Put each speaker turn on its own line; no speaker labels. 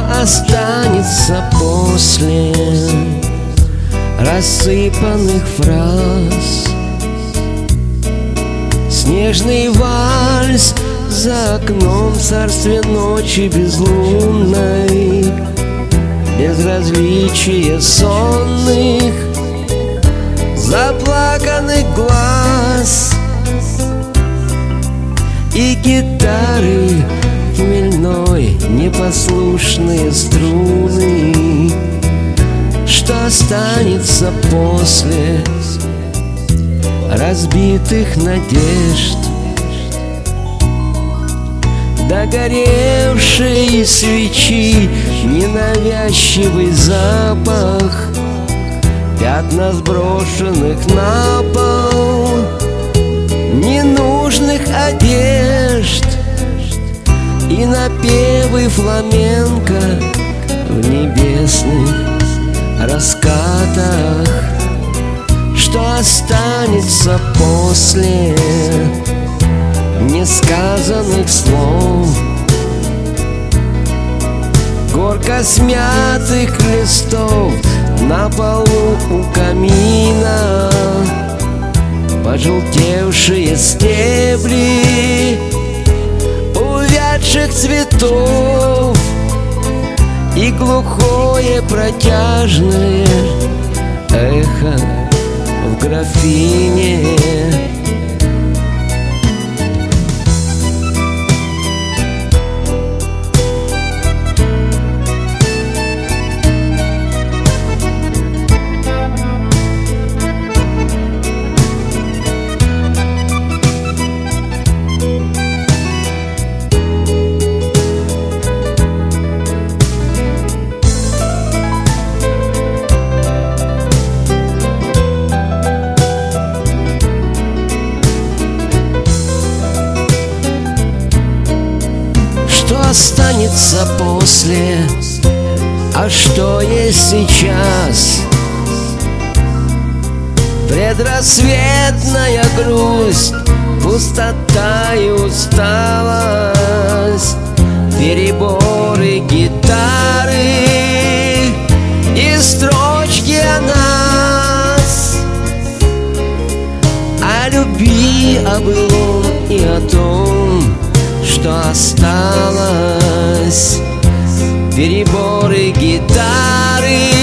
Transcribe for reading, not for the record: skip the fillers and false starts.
останется после рассыпанных фраз? Снежный вальс за окном, царствие ночи безлунной, безразличие сонных, заплаканных глаз и гитары хмельной, непослушные струны. Что останется после разбитых надежд? Догоревшие свечи, ненавязчивый запах, пятна сброшенных на пол ненужных одежд и напевы фламенко в небесных раскатах. Что останется после несказанных слов? Горка смятых листов на полу у камина, пожелтевшие стебли увядших цветов и глухое протяжное эхо в графине. Что останется после? А что есть сейчас? Предрассветная грусть, пустота и усталость, переборы гитары и строчки о нас, о любви, о былом и о том, что осталось. Переборы гитары